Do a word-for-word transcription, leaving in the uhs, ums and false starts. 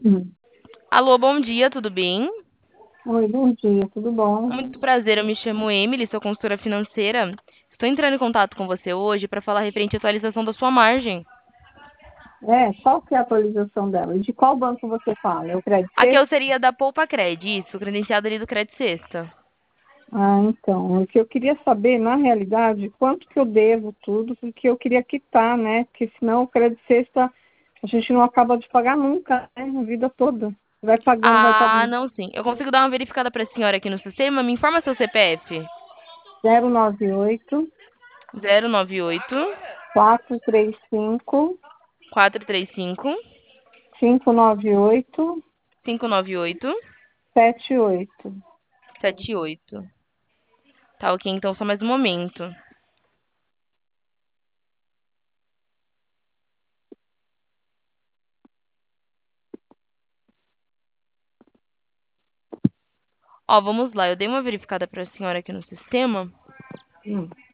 Alô, bom dia, tudo bem? Oi, bom dia, tudo bom? Muito prazer, eu me chamo Emily, sou consultora financeira. Estou entrando em contato com você hoje para falar referente à atualização da sua margem. É, qual que é a atualização dela? E de qual banco você fala? É o Credit Aqui eu Suisse? seria da Poupa Cred, isso, credenciado ali do Credit Sexta. Ah, então, o que eu queria saber, na realidade, quanto que eu devo tudo, porque eu queria quitar, né? Porque senão o Credit Sexta a gente não acaba de pagar nunca, né? A vida toda. Vai pagando, vai Ah, pagando. não, sim. Eu consigo dar uma verificada para a senhora aqui no sistema? Me informa seu C P F. zero nove oito, Zero nove oito quatro três cinco, quatro três cinco cinco nove oito, cinco nove oito sete oito. sete oito. Tá ok, então só mais um momento. Ó, vamos lá, eu dei uma verificada para a senhora aqui no sistema.